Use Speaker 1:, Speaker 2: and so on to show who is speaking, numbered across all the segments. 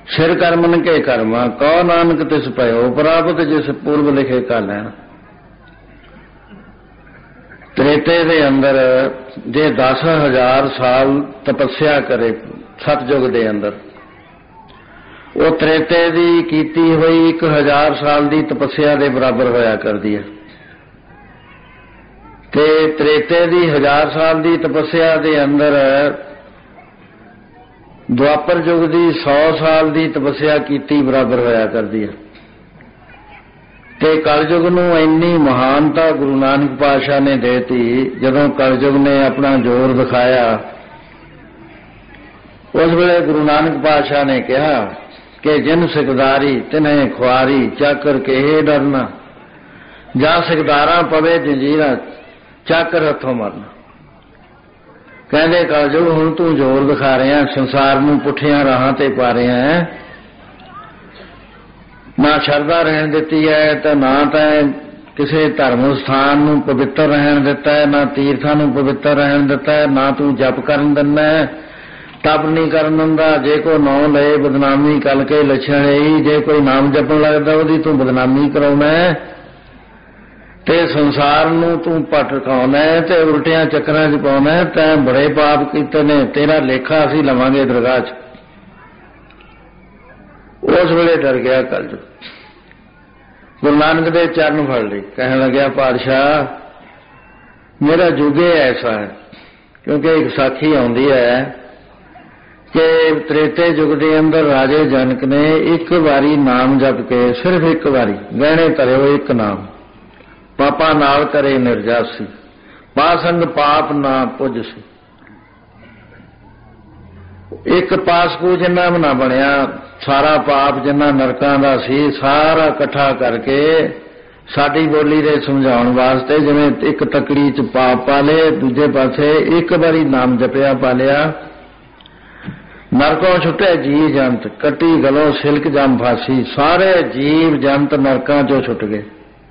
Speaker 1: सिर कर्मन के कर्मा कहो नानक तिस पयो प्राप्त जिस पूर्व लिखे का लैन। त्रेते दे अंदर जे 10,000 साल तपस्या करे सतयुग दे अंदर, वो त्रेते दी कीती हुई 1,000 साल दी तपस्या दे बराबर होया करदी है। ते त्रेते दी 1000 साल दी तपस्या दे अंदर द्वापर युग दी 100 साल दी तपस्या कीती बराबर होया करदी है। ते कलयुग नूं इन्नी महानता गुरु नानक पातशाह ने देती। जदों कलयुग ने अपना जोर दिखाया, उस वेले गुरु नानक पातशाह ने कहा कि जिन सिकदारी तिन्हें खुआरी चाकर के हे डरना, जा सिकदारां पवे जंजीरां चाकर हथों मरना। कहते कलयुग हुण तू जोर दिखा रहा, संसार नूं पुठियां राहां ते पा रहा है, ना शरदा रहन दिती है तो ना तैं किसी धर्म स्थान नूं पवित्र रहन दिता है, ना तीर्थां नूं पवित्र रहन दिता है, ना तू जप करन दिंदा है, तप नहीं करन दिंदा। जे कोई नाम लए बदनामी कल के लछण ही, जे कोई नाम जपण लगदा ओहदी तू बदनामी कराउणा है ते संसार नूं तू भटकाउणा है ते उल्टियां चक्रां च पाउणा है। तैं बड़े पाप कीते ने, तेरा लेखा असीं लवांगे दरगाह च। उस वेले डर गया कलयुग, गुरु नानक दे चरण फड़ लए, कहण लग्या पातशाह मेरा युग ऐसा है। क्योंकि एक साखी आउंदी है कि त्रेते युग दे अंदर राजे जनक ने एक बारी नाम जप के, सिर्फ एक बारी गहने धरे होए एक नाम, पापा नाल करे निर्जासी, पासंग पाप ना पुजसी। एक पासकू जिन्ना भी ना बनिया, सारा पाप जिन्ना नरकां दा सी सारा इकट्ठा करके साडी बोली दे समझाउण वास्ते, जिवें एक तकड़ी च पाप पा लए, दूजे पासे एक बारी नाम जपिया पा लिया। नरकों छुटे जी जंत, कटी गलों सिल्क जम फासी, सारे जीव जंत नरकां चों छुट गए।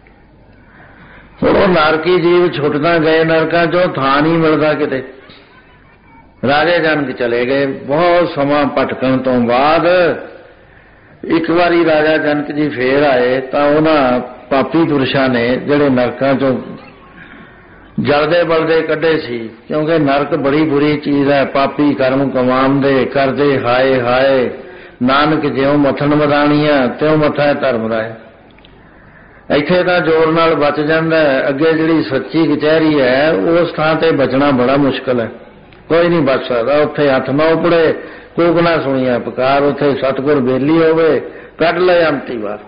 Speaker 1: हुण नरकी जीव छुटदा गए नरकां चों, थां नहीं मिलदा किते। राजे जनक चले गए। बहुत समा भटकण तो बाद एक बारी राजा जनक जी फेर आए तो उन्हां पापी पुरुषां ने जिहड़े नरकां चों जलदे बलदे कढे सी, क्योंकि नरक बड़ी बुरी चीज़ है, पापी कर्म कमांदे करदे हाय हाय, नानक ज्यों मथन मदाणियां त्यों मथा धर्म राय। इत्थे तां जोर नाल बच जांदा है, अगे जिहड़ी सच्ची कचहरी है उस थां ते बचना बड़ा मुश्किल है, कोई नहीं बच सकता। उत्थे हथ ना उपड़े, कूक ना सुनिया पुकार, उत्थे सतगुर बेली होवे कढ ले अंती वार।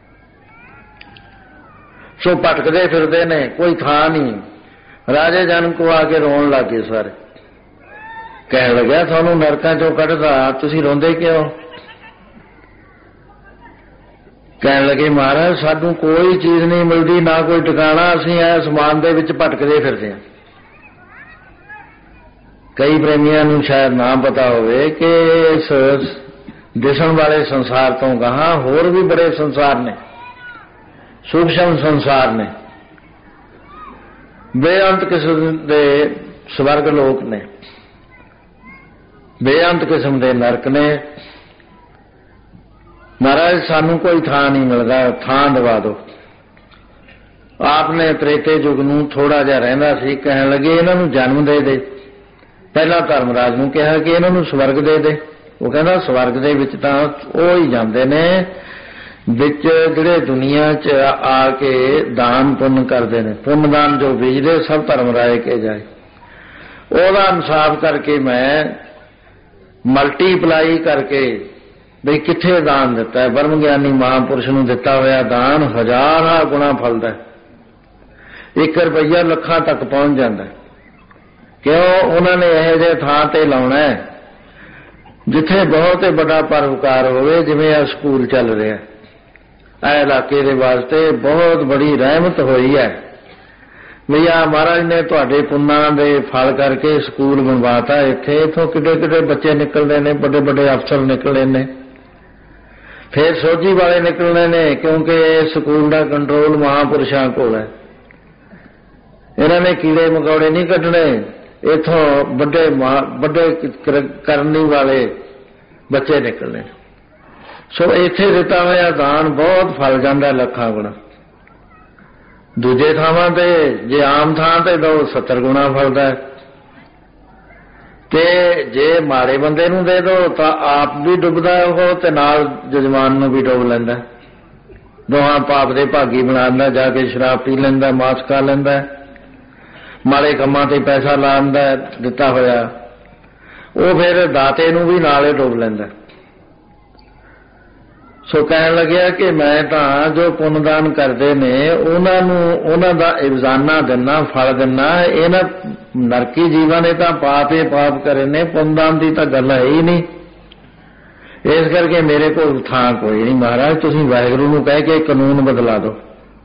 Speaker 1: सो भटकदे फिरदे ने, कोई थां नहीं। राजे जनक को आके रोन लग गए सारे, कहण लग्या तुहानूं नरकां चों कढदा, तुसीं रोंदे क्यों? कहण लगे महाराज सानूं कोई चीज़ नहीं मिलती, ना कोई ठिकाना, असीं आसमान दे विच भटकदे फिरदे हां। कई प्रेमियां नूं शायद ना पता होवे कि इस दिसण वाले संसार तो गाहां होर भी बड़े संसार ने, सूक्ष्म संसार ने, बेअंत किस्म दे स्वर्ग लोक ने, बेअंत किस्म दे नरक ने। महाराज सानू कोई थां नहीं मिलता, थां दवा दो। आपने त्रेते युग नूं थोड़ा जिहा रहिंदा सी, कहण लगे इन्हां नूं जन्म दे दे। पहला धर्मराज नूं कहा कि इन्हां नूं स्वर्ग दे दे। वो कहंदा स्वर्ग दे विच तां ओह ही जांदे ने विच जिहड़े दुनिया च आके दान पुण्य करते हैं, पुण्य दान जो बीजदे सब धर्मराज के जाए। ओहदा इंसाफ करके मैं मल्टीप्लाई करके बई किथे दान दिता है, ब्रह्म ज्ञानी महापुरुष नूं दिता होया दान 1000 गुणा फलदा है, 1 रुपया ਲੱਖਾਂ तक पहुंच जाता है। क्यों? उन्होंने यह जे थां ते लाउणा है जिथे बहुत ही बड़ा परोपकार होवे, जिवें आ स्कूल चल रहा है, आ इलाके दे वास्ते बहुत बड़ी रहमत हुई है। भैया महाराज ने तुहाडे पुन्नां दे फल करके स्कूल बनवाता, इत्थे इथों किड्डे किड्डे बच्चे निकलदे ने, बड़े बड़े अफसर निकले ने, फिर सोझी वाले निकलने ने, क्योंकि स्कूल का कंट्रोल महापुरुषों कोल है। इन्हां ने कीड़े मकौड़े नहीं कढने, इथों बड़े करने वाले बच्चे निकलने। ਸੋ ਇੱਥੇ ਦਿੱਤਾ ਹੋਇਆ ਦਾਨ ਬਹੁਤ ਫਲ ਜਾਂਦਾ ਲੱਖਾਂ ਗੁਣਾ। ਦੂਜੇ ਥਾਵਾਂ ਤੇ ਜੇ ਆਮ ਥਾਂ ਤੇ ਦੋ 70 ਗੁਣਾ ਫਲਦਾ, ਤੇ ਜੇ ਮਾੜੇ ਬੰਦੇ ਨੂੰ ਦੇ ਦੋ ਤਾਂ ਆਪ ਵੀ ਡੁੱਬਦਾ ਉਹ ਤੇ ਨਾਲ ਜਜਮਾਨ ਨੂੰ ਵੀ ਡੁੱਬ ਲੈਂਦਾ। ਦੋਹਾਂ ਪਾਪ ਦੇ ਭਾਗੀ ਬਣਾ ਦਿੰਦਾ, ਜਾ ਕੇ ਸ਼ਰਾਬ ਪੀ ਲੈਂਦਾ, ਮਾਸ ਖਾ ਲੈਂਦਾ, ਮਾੜੇ ਕੰਮਾਂ ਤੇ ਪੈਸਾ ਲਾ ਦਿੰਦਾ ਦਿੱਤਾ ਹੋਇਆ, ਉਹ ਫਿਰ ਦਾਤੇ ਨੂੰ ਵੀ ਨਾਲੇ ਡੁੱਬ ਲੈਂਦਾ। ਸੋ ਕਹਿਣ ਲੱਗਿਆ ਕਿ ਮੈਂ ਤਾਂ ਜੋ ਪੁੰਨਦਾਨ ਕਰਦੇ ਨੇ ਉਹਨਾਂ ਨੂੰ ਉਹਨਾਂ ਦਾ ਇਵਜ਼ਾਨਾ ਦਿੰਨਾ, ਫਲ ਦਿੰਨਾ। ਇਹਨਾਂ ਨਰਕੀ ਜੀਵਾਂ ਨੇ ਤਾਂ ਪਾਪ ਹੀ ਪਾਪ ਕਰੇ ਨੇ, ਪੁੰਨਦਾਨ ਦੀ ਤਾਂ ਗੱਲ ਹੈ ਹੀ ਨਹੀਂ। ਇਸ ਕਰਕੇ ਮੇਰੇ ਕੋਲ ਥਾਂ ਕੋਈ ਨਹੀਂ। ਮਹਾਰਾਜ ਤੁਸੀਂ ਵਾਹਿਗੁਰੂ ਨੂੰ ਕਹਿ ਕੇ ਕਾਨੂੰਨ ਬਦਲਾ ਦਿਓ,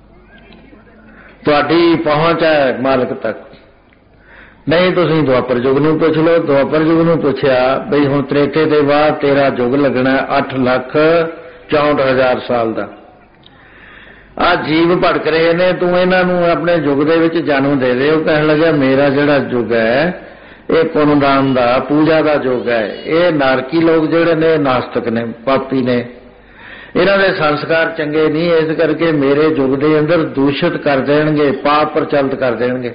Speaker 1: ਤੁਹਾਡੀ ਪਹੁੰਚ ਹੈ ਮਾਲਕ ਤੱਕ। ਨਹੀਂ ਤੁਸੀਂ ਦੁਆਪਰ ਯੁੱਗ ਨੂੰ ਪੁੱਛ ਲਓ। ਦੁਆਪਰ ਯੁੱਗ ਨੂੰ ਪੁੱਛਿਆ ਬਈ ਹੁਣ ਤ੍ਰੇਤੇ ਦੇ ਬਾਅਦ ਤੇਰਾ ਯੁੱਗ ਲੱਗਣਾ 8,64,000 ਸਾਲ ਦਾ। ਆ ਜੀਵ ਭਟਕ ਰਹੇ ਨੇ, ਤੂੰ ਇਹਨਾਂ ਨੂੰ ਆਪਣੇ ਯੁੱਗ ਦੇ ਵਿੱਚ ਜਨਮ ਦੇ ਦੇ। ਉਹ ਕਹਿਣ ਲੱਗਿਆ ਮੇਰਾ ਜਿਹੜਾ ਯੁੱਗ ਹੈ ਇਹ ਪੁੰਨਦਾਨ ਦਾ, ਪੂਜਾ ਦਾ ਯੁੱਗ ਹੈ। ਇਹ ਨਾਰਕੀ ਲੋਕ ਜਿਹੜੇ ਨੇ ਨਾਸਤਕ ਨੇ, ਪਾਪੀ ਨੇ, ਇਹਨਾਂ ਦੇ ਸੰਸਕਾਰ ਚੰਗੇ ਨਹੀਂ, ਇਸ ਕਰਕੇ ਮੇਰੇ ਯੁੱਗ ਦੇ ਅੰਦਰ ਦੂਸ਼ਿਤ ਕਰ ਦੇਣਗੇ, ਪਾਪ ਪ੍ਰਚਲਿਤ ਕਰ ਦੇਣਗੇ।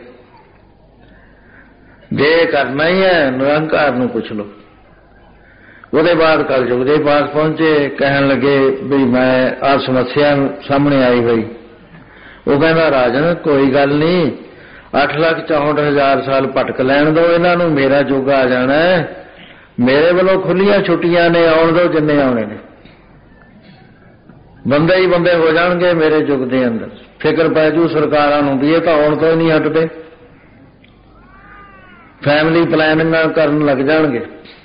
Speaker 1: ਜੇ ਕਰਨਾ ਹੀ ਹੈ ਨਿਰੰਕਾਰ ਨੂੰ ਪੁੱਛ ਲਓ। ਉਹਦੇ ਬਾਅਦ ਕਲਯੁਗ ਦੇ ਪਾਸ ਪਹੁੰਚੇ, ਕਹਿਣ ਲੱਗੇ ਵੀ ਮੈਂ ਆਹ ਸਮੱਸਿਆ ਸਾਹਮਣੇ ਆਈ ਹੋਈ। ਉਹ ਕਹਿੰਦਾ ਰਾਜਨ ਕੋਈ ਗੱਲ ਨਹੀਂ, 8,64,000 ਸਾਲ ਭਟਕ ਲੈਣ ਦਿਓ ਇਹਨਾਂ ਨੂੰ, ਮੇਰਾ ਯੁੱਗ ਆ ਜਾਣਾ। ਮੇਰੇ ਵੱਲੋਂ ਖੁੱਲੀਆਂ ਛੁੱਟੀਆਂ ਨੇ, ਆਉਣ ਦਿਓ ਜਿੰਨੇ ਆਉਣੇ ਨੇ, ਬੰਦੇ ਹੀ ਬੰਦੇ ਹੋ ਜਾਣਗੇ ਮੇਰੇ ਯੁੱਗ ਦੇ ਅੰਦਰ। ਫਿਕਰ ਪੈ ਜੂ ਸਰਕਾਰਾਂ ਨੂੰ ਵੀ ਇਹ ਤਾਂ ਆਉਣ ਤੋਂ ਹੀ ਨਹੀਂ ਹਟਦੇ, ਫੈਮਿਲੀ ਪਲੈਨਿੰਗ ਕਰਨ ਲੱਗ ਜਾਣਗੇ।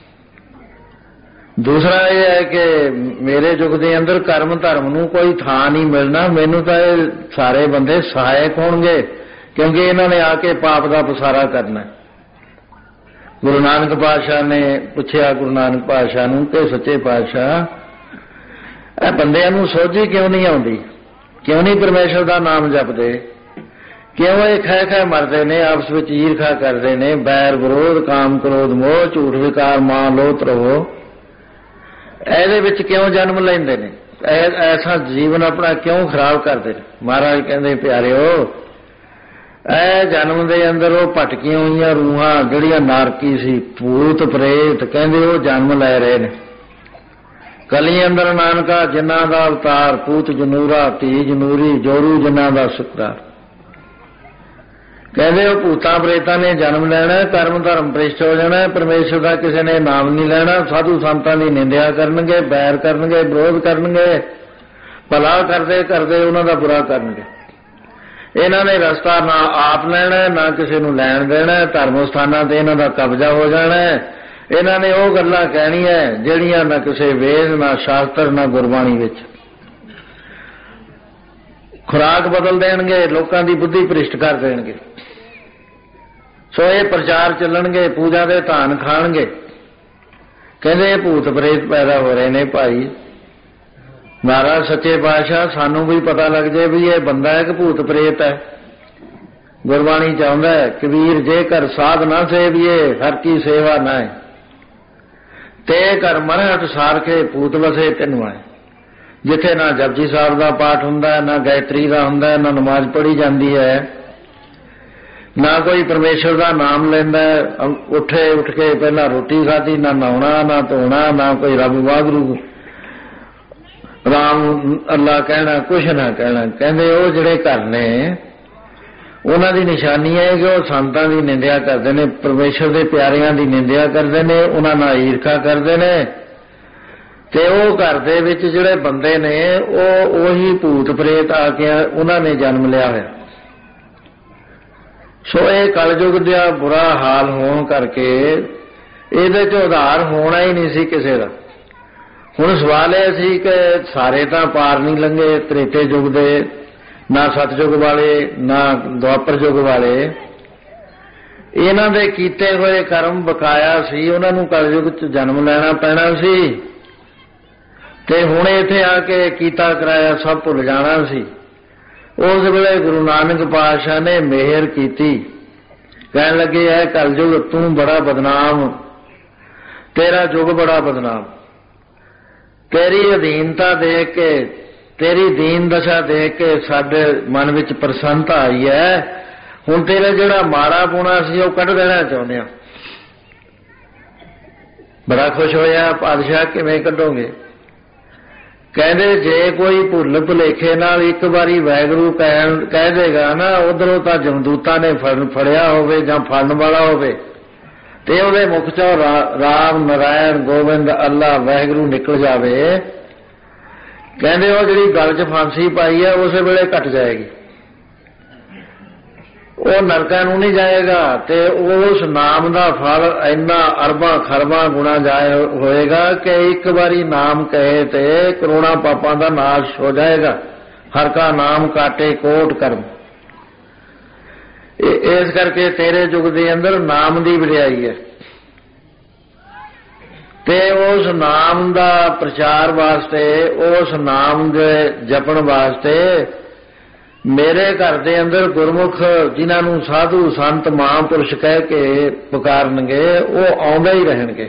Speaker 1: ਦੂਸਰਾ ਇਹ ਹੈ ਕਿ ਮੇਰੇ ਯੁੱਗ ਦੇ ਅੰਦਰ ਕਰਮ ਧਰਮ ਨੂੰ ਕੋਈ ਥਾਂ ਨਹੀਂ ਮਿਲਣਾ। ਮੈਨੂੰ ਤਾਂ ਇਹ ਸਾਰੇ ਬੰਦੇ ਸਹਾਇਕ ਹੋਣਗੇ, ਕਿਉਂਕਿ ਇਹਨਾਂ ਨੇ ਆ ਕੇ ਪਾਪ ਦਾ ਪਸਾਰਾ ਕਰਨਾ। ਗੁਰੂ ਨਾਨਕ ਪਾਤਸ਼ਾਹ ਨੇ ਪੁੱਛਿਆ ਗੁਰੂ ਨਾਨਕ ਪਾਤਸ਼ਾਹ ਨੂੰ ਕਿ ਸੱਚੇ ਪਾਤਸ਼ਾਹ ਇਹ ਬੰਦਿਆਂ ਨੂੰ ਸੋਝੀ ਕਿਉਂ ਨਹੀਂ ਆਉਂਦੀ, ਕਿਉਂ ਨਹੀਂ ਪਰਮੇਸ਼ਰ ਦਾ ਨਾਮ ਜਪਦੇ, ਕਿਉਂ ਇਹ ਖਹਿ ਖਹਿ ਮਰਦੇ ਨੇ, ਆਪਸ ਵਿੱਚ ਈਰਖਾ ਕਰਦੇ ਨੇ, ਬੈਰ ਵਿਰੋਧ, ਕਾਮ ਕ੍ਰੋਧ ਮੋਹ, ਝੂਠ ਵਿਕਾਰ ਮਾਂ ਲੋਤ ਰਹੋ, ਇਹਦੇ ਵਿੱਚ ਕਿਉਂ ਜਨਮ ਲੈਂਦੇ ਨੇ, ਐਸਾ ਜੀਵਨ ਆਪਣਾ ਕਿਉਂ ਖਰਾਬ ਕਰਦੇ ਨੇ। ਮਹਾਰਾਜ ਕਹਿੰਦੇ ਪਿਆਰਿਓ ਇਹ ਜਨਮ ਦੇ ਅੰਦਰ ਉਹ ਭਟਕੀਆਂ ਹੋਈਆਂ ਰੂਹਾਂ ਜਿਹੜੀਆਂ ਨਾਰਕੀ ਸੀ, ਭੂਤ ਪ੍ਰੇਤ, ਕਹਿੰਦੇ ਉਹ ਜਨਮ ਲੈ ਰਹੇ ਨੇ। ਕਲੀ ਅੰਦਰ ਨਾਨਕਾ ਜਿਨ੍ਹਾਂ ਦਾ ਅਵਤਾਰ, ਪੂਤ ਜਨੂਰਾ ਧੀ ਜਨੂਰੀ, ਜੋਰੂ ਜਿਨ੍ਹਾਂ ਦਾ ਸੁਕਰਾਰ। ਕਹਿੰਦੇ ਉਹ ਭੂਤਾਂ ਪ੍ਰੇਤਾਂ ਨੇ ਜਨਮ ਲੈਣਾ, ਕਰਮ ਧਰਮ ਭ੍ਰਿਸ਼ਟ ਹੋ ਜਾਣਾ, ਪਰਮੇਸ਼ਰ ਦਾ ਕਿਸੇ ਨੇ ਨਾਮ ਨਹੀਂ ਲੈਣਾ, ਸਾਧੂ ਸੰਤਾਂ ਦੀ ਨਿੰਦਿਆ ਕਰਨਗੇ, ਬੈਰ ਕਰਨਗੇ, ਵਿਰੋਧ ਕਰਨਗੇ, ਭਲਾ ਕਰਦੇ ਕਰਦੇ ਉਹਨਾਂ ਦਾ ਬੁਰਾ ਕਰਨਗੇ। ਇਹਨਾਂ ਨੇ ਰਸਤਾ ਨਾ ਆਪ ਲੈਣਾ, ਨਾ ਕਿਸੇ ਨੂੰ ਲੈਣ ਦੇਣਾ, ਧਰਮ ਸਥਾਨਾਂ ਤੇ ਇਹਨਾਂ ਦਾ ਕਬਜ਼ਾ ਹੋ ਜਾਣਾ। ਇਹਨਾਂ ਨੇ ਉਹ ਗੱਲਾਂ ਕਹਿਣੀਆਂ ਜਿਹੜੀਆਂ ਨਾ ਕਿਸੇ ਵੇਦ, ਨਾ ਸ਼ਾਸਤਰ, ਨਾ ਗੁਰਬਾਣੀ ਵਿੱਚ। ਖੁਰਾਕ ਬਦਲ ਦੇਣਗੇ, ਲੋਕਾਂ ਦੀ ਬੁੱਧੀ ਭ੍ਰਿਸ਼ਟ ਕਰ ਦੇਣਗੇ। ਸੋ ਇਹ ਪ੍ਰਚਾਰ ਚੱਲਣਗੇ, ਪੂਜਾ ਦੇ ਧਾਨ ਖਾਣਗੇ। ਕਹਿੰਦੇ ਇਹ ਭੂਤ ਪ੍ਰੇਤ ਪੈਦਾ ਹੋ ਰਹੇ ਨੇ ਭਾਈ। ਮਹਾਰਾਜ ਸੱਚੇ ਪਾਤਸ਼ਾਹ ਸਾਨੂੰ ਵੀ ਪਤਾ ਲੱਗ ਜੇ ਵੀ ਇਹ ਬੰਦਾ ਹੈ ਕਿ ਭੂਤ ਪ੍ਰੇਤ ਹੈ। ਗੁਰਬਾਣੀ ਚਾਹੁੰਦਾ ਹੈ ਕਬੀਰ ਜੇਕਰ ਸਾਧ ਨਾ ਸੇਵੀਏ ਹਰ ਕੀ ਸੇਵਾ ਨਾ ਹੈ, ਤੇ ਕਰ ਮਰਹਟ ਸਾਰਖੇ ਭੂਤ ਵਸੇ ਤੈਨੂੰ ਆਏ। ਜਿੱਥੇ ਨਾ ਜਪਜੀ ਸਾਹਿਬ ਦਾ ਪਾਠ ਹੁੰਦਾ, ਨਾ ਗਾਇਤਰੀ ਦਾ ਹੁੰਦਾ, ਨਾ ਨਮਾਜ਼ ਪੜ੍ਹੀ ਜਾਂਦੀ ਹੈ, ਨਾ ਕੋਈ ਪਰਮੇਸ਼ਰ ਦਾ ਨਾਮ ਲੈਂਦਾ, ਉੱਠ ਕੇ ਪਹਿਲਾਂ ਰੋਟੀ ਖਾਧੀ, ਨਾ ਨਹਾਉਣਾ, ਨਾ ਧੋਣਾ, ਨਾ ਕੋਈ ਰੱਬ ਵਾਹਿਗੁਰੂ ਰਾਮ ਅੱਲਾ ਕਹਿਣਾ, ਕੁਛ ਨਾ ਕਹਿਣਾ। ਕਹਿੰਦੇ ਉਹ ਜਿਹੜੇ ਘਰ ਨੇ ਉਹਨਾਂ ਦੀ ਨਿਸ਼ਾਨੀ ਹੈ ਕਿ ਉਹ ਸੰਤਾਂ ਦੀ ਨਿੰਦਿਆ ਕਰਦੇ ਨੇ, ਪਰਮੇਸ਼ਰ ਦੇ ਪਿਆਰਿਆਂ ਦੀ ਨਿੰਦਿਆ ਕਰਦੇ ਨੇ, ਉਹਨਾਂ ਨਾਲ ਈਰਖਾ ਕਰਦੇ ਨੇ। ਤੇ ਉਹ ਘਰ ਦੇ ਵਿੱਚ ਜਿਹੜੇ ਬੰਦੇ ਨੇ ਉਹ ਉਹੀ ਭੂਤ ਪ੍ਰੇਤ ਆ ਕੇ ਉਹਨਾਂ ਨੇ ਜਨਮ ਲਿਆ ਹੋਇਆ। ਸੋ ਇਹ ਕਲਯੁਗ ਦਾ ਬੁਰਾ ਹਾਲ ਹੋਣ ਕਰਕੇ ਇਹਦੇ 'ਚ ਉਧਾਰ ਹੋਣਾ ਹੀ ਨਹੀਂ ਸੀ ਕਿਸੇ ਦਾ। ਹੁਣ ਸਵਾਲ ਇਹ ਸੀ ਕਿ ਸਾਰੇ ਤਾਂ ਪਾਰ ਨਹੀਂ ਲੰਘੇ ਤ੍ਰੇਤੇ ਯੁੱਗ ਦੇ, ਨਾ ਸਤਯੁਗ ਵਾਲੇ, ਨਾ ਦੁਆਪਰ ਯੁੱਗ ਵਾਲੇ। ਇਹਨਾਂ ਦੇ ਕੀਤੇ ਹੋਏ ਕਰਮ ਬਕਾਇਆ ਸੀ, ਉਹਨਾਂ ਨੂੰ ਕਲਯੁਗ 'ਚ ਜਨਮ ਲੈਣਾ ਪੈਣਾ ਸੀ, ਤੇ ਹੁਣ ਇੱਥੇ ਆ ਕੇ ਕੀਤਾ ਕਰਾਇਆ ਸਭ ਭੁੱਲ ਜਾਣਾ ਸੀ। ਉਸ ਵੇਲੇ ਗੁਰੂ ਨਾਨਕ ਪਾਤਸ਼ਾਹ ਨੇ ਮਿਹਰ ਕੀਤੀ, ਕਹਿਣ ਲੱਗੇ ਹੈ ਕਲਯੁਗ ਤੂੰ ਬੜਾ ਬਦਨਾਮ, ਤੇਰਾ ਯੁੱਗ ਬੜਾ ਬਦਨਾਮ। तेरी अधीनता देख के, तेरी दीन दशा देख के साडे मन विच प्रसन्नता आई है। हुण तेरा जिहड़ा माड़ा पुणा सी वो कढ देना चाहुंदे आ। बड़ा खुश होया, पातशाह किवें कढोगे? कहते जे कोई भुल भुलेखे नाल एक बारी वाहिगुरू कह देगा ना, उधरों तां जमदूतां ने फड़िया होवे जां फड़न वाला होवे ते उहदे मुख चों राम नारायण गोविंद अल्लाह वाहिगुरू निकल जावे, कहते वो जिहड़ी गल च फांसी पाई है उस वेले घट जाएगी, वो नरकां नूं नहीं जाएगा। ते उस नाम का फल इन्ना अरबां खरबां गुणा जाए होएगा कि एक बारी नाम कहे ते करोड़ां पापां का नाश हो जाएगा। हर का नाम काटे कोट कर्म। इस करके तेरे युग के अंदर नाम की वडियाई है ते उस नाम का प्रचार वास्ते, उस नाम के जपण वास्ते मेरे घर के अंदर गुरमुख जिन्होंने साधु संत महापुरुष कह के पुकारनगे वो आउंदे ही रहणगे।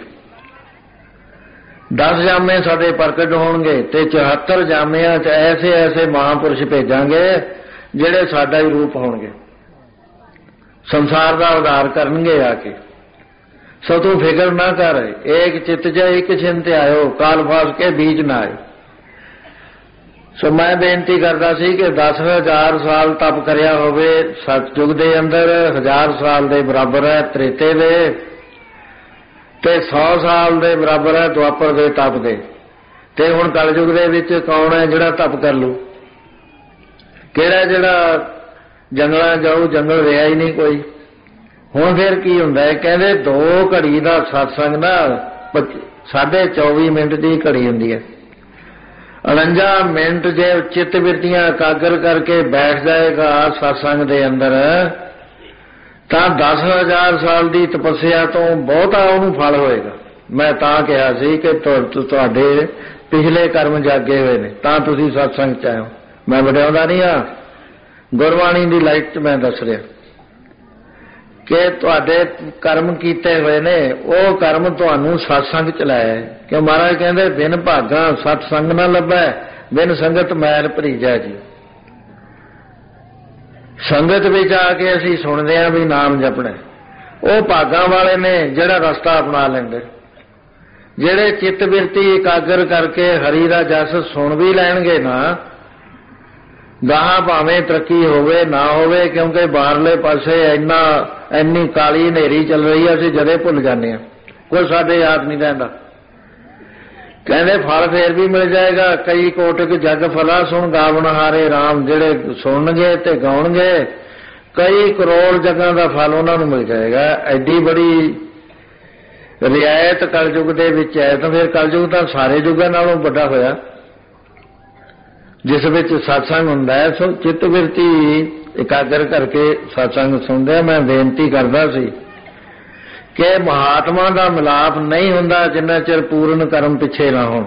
Speaker 1: 10 जामे साडे प्रकट होणगे ते 74 जामियां च ऐसे ऐसे महापुरुष भेजांगे जिहड़े साडा ही रूप होणगे, संसार का उद्धार करनगे आके। सो तू फिक्र ना कर, एक चित च एक चिंत आयो, काल फास के बीच ना आए। सो मैं बेनती करता सी कि 10,000 साल तप करिया होवे सतयुग दे अंदर, 1000 साल दे बराबर है त्रेते दे, ते 100 साल दे बराबर है द्वापर दे तप दे। ते हुण कलयुग दे विच कौन है जिहड़ा तप कर लू? किहड़ा जिहड़ा जंगलां जाऊ, जंगल रिहा ही नहीं कोई। हुण फिर की हुंदा है? कहंदे 2 घड़ी दा सत्संग ना 24.5 मिनट दी घड़ी हुंदी है। 49 मिनट जे चित्त वृत्तियां एकागर करके बैठ जाएगा सत्संग दे अंदर तां 10,000 साल की तपस्या तो बहुता उहनूं फल होएगा। मैं तां कहा सी कि तुहाडे पिछले कर्म जागे हुए ने तां तुसीं सत्संग च आए हो। मैं वडिआउंदा नहीं आ, गुरबाणी की लाइट च मैं दस रहा कि तुहाडे कर्म कीते हुए ने, वो कर्म तुहानूं सत्संग च लाया है। क्यों महाराज कहते बिन भागा सत्संग ना लभै, बिन संगत मैल भरीजै जी। संगत विच आके असीं सुणदे हां भी नाम जपना, वो भागां वाले ने जिहड़ा रस्ता अपना लैंदे, जिहड़े चित्त बिरती एकागर करके हरि दा जस सुण भी लैणगे ना, गाहां भावें तरक्की होवे ना होवे, क्योंकि बाहरले पासे इन्नी काली हनेरी चल रही है, असीं जदे भुल जाने हां, कोई साडे याद नहीं रहिंदा। कहते फल फिर भी मिल जाएगा। कई कोटक जग फला सुन गावन हारे राम, जिहड़े सुनणगे ते गाउणगे कई करोड़ जगह का फल उन्होंने मिल जाएगा। एडी बड़ी रियायत कलयुग दे विच है। तो फिर कलयुग तो सारे युगां नालों वड्डा होया जिस विच सत्संग हुंदा है। सो चित्त बिरती एकागर करके सत्संग सुनदे। मैं बेनती करदा सी कि महात्मा का मिलाप नहीं हुंदा जिन्ना चिर पूर्ण कर्म पिछे ना हो।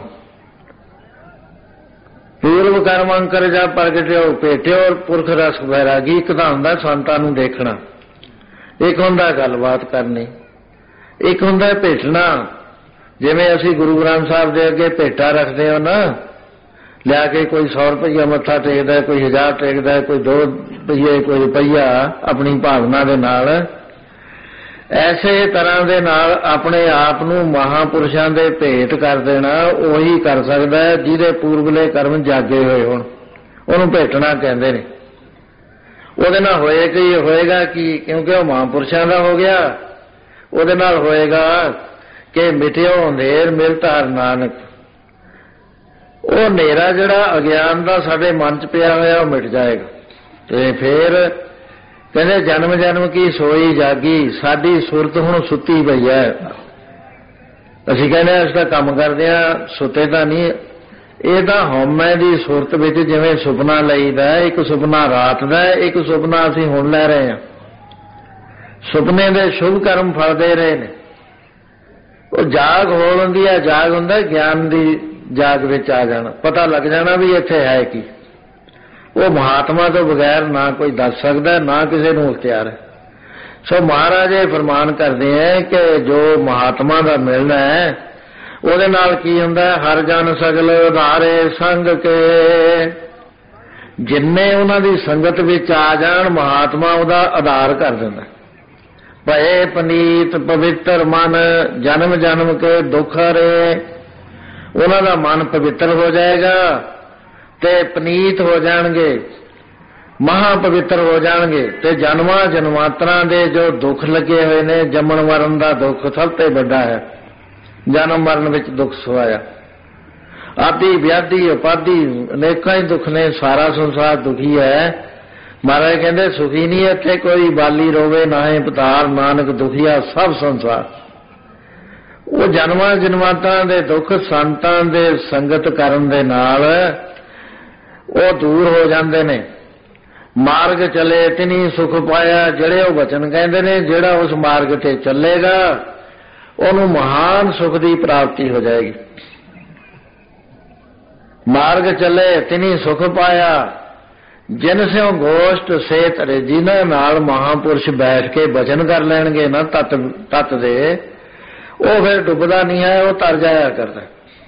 Speaker 1: पूर्व कर्म अंकर जा प्रगट्यो भेट्यो पुरख रस वैरागी। एक तां हुंदा संतां नूं देखना, एक हुंदा गलबात करनी, एक हुंदा भेटना। जिवें असीं गुरु ग्रंथ साहिब दे अगे भेटा रखदे हो ना, लिया के कोई 100 रुपया मत्था टेकदा, कोई 1000 टेकदा, कोई 2 रुपये, कोई रुपया अपनी भावना दे नाल, ऐसे तरह दे नाल अपने आप नूं महापुरुषां दे भेट कर देना उही कर सकदा है जिहदे पूर्वले कर्म जागे होए होण। उहनूं भेटना कहंदे ने। उहदे नाल होएगा कि क्योंकि वह महापुरुषां दा हो गया, उहदे नाल होएगा कि मिटियो अंधेर मिलत हर नानक। वो हनेरा जिहड़ा अज्ञान दा साडे मन च पिया होया वो मिट जाएगा। ते फिर कहते जन्म जन्म की सोई जागी। साडी सुरत हुण सुती पई है। असीं कहने असीं तां काम करदे आ, सुते तां नहीं। ये तां हौमे दी सुरत विच जिवें सुपना लईदा, एक सुपना रात दा, एक सुपना असीं हुण ले रहे हां। सुपने दे शुभ कर्म फलदे रहे ने। वो जाग होल हुंदी है, जाग हुंदा ज्ञान दी जाग विच आ जाना, पता लग जाना भी इत्थे है की। वो महात्मा तो बगैर ना कोई दस सकता, ना किसी को इख्तियार है। सो महाराज ये फरमान करते हैं कि जो महात्मा का मिलना है ਉਹਦੇ ਨਾਲ ਕੀ ਹੁੰਦਾ? ਹਰ ਜਨ ਸਗਲ ਉਧਾਰੇ ਸੰਗ ਕੇ। ਜਿੰਨੇ ਉਹਨਾਂ ਦੀ ਸੰਗਤ ਵਿੱਚ ਆ ਜਾਣ ਮਹਾਤਮਾ ਉਹਦਾ ਆਧਾਰ ਕਰ ਦਿੰਦਾ। ਭਏ ਪਨੀਤ ਪਵਿੱਤਰ ਮਨ ਜਨਮ ਜਨਮ ਕੇ ਦੁੱਖ ਹਰੇ। ਉਹਨਾਂ ਦਾ ਮਨ ਪਵਿੱਤਰ ਹੋ ਜਾਏਗਾ ਤੇ ਪਨੀਤ ਹੋ ਜਾਣਗੇ, ਮਹਾ ਪਵਿੱਤਰ ਹੋ ਜਾਣਗੇ ਤੇ ਜਨਮਾਂ ਜਨਮਾਂਤਰਾਂ ਦੇ ਜੋ ਦੁੱਖ ਲੱਗੇ ਹੋਏ ਨੇ, ਜੰਮਣ ਮਰਨ ਦਾ ਦੁੱਖ ਸਭ ਤੋਂ ਵੱਡਾ ਹੈ। ਜਨਮ ਮਰਨ ਵਿੱਚ ਦੁੱਖ ਸਵਾਇਆ, ਆਦਿ ਵਿਆਧੀ ਉਪਾਧੀ ਅਨੇਕਾਂ ਹੀ ਦੁੱਖ ਨੇ। ਸਾਰਾ ਸੰਸਾਰ ਦੁਖੀ ਹੈ। ਮਹਾਰਾਜ ਕਹਿੰਦੇ ਸੁਖੀ ਨਹੀਂ ਇੱਥੇ ਕੋਈ ਬਾਲੀ ਰੋਵੇ ਨਾਹੇ ਪਤਾਰ, ਨਾਨਕ ਦੁਖੀਆ ਸਭ ਸੰਸਾਰ। ਉਹ ਜਨਮਾਂ ਜਨਮਾਂਤਰਾਂ ਦੇ ਦੁੱਖ ਸੰਤਾਂ ਦੇ ਸੰਗਤ ਕਰਨ ਦੇ ਨਾਲ ਉਹ ਦੂਰ ਹੋ ਜਾਂਦੇ ਨੇ। ਮਾਰਗ ਚਲੇ ਤਿਨੀ ਸੁਖ ਪਾਇਆ, ਜਿਹੜੇ ਉਹ ਵਚਨ ਕਹਿੰਦੇ ਨੇ, ਜਿਹੜਾ ਉਸ ਮਾਰਗ ਤੇ ਚੱਲੇਗਾ ਉਹਨੂੰ ਮਹਾਨ ਸੁਖ ਦੀ ਪ੍ਰਾਪਤੀ ਹੋ ਜਾਏਗੀ। ਮਾਰਗ ਚੱਲੇ ਤਿਨੀ ਸੁਖ ਪਾਇਆ, ਜਿਨ ਸਿਉ ਗੋਸ਼ਟ ਸੇ ਧਰੇ। ਜਿਨ੍ਹਾਂ ਨਾਲ ਮਹਾਂਪੁਰਸ਼ ਬੈਠ ਕੇ ਵਚਨ ਕਰ ਲੈਣਗੇ ਨਾ ਤਤ ਦੇ, ਉਹ ਫਿਰ ਡੁੱਬਦਾ ਨਹੀਂ ਹੈ, ਉਹ ਤਰ ਜਾਇਆ ਕਰਦਾ।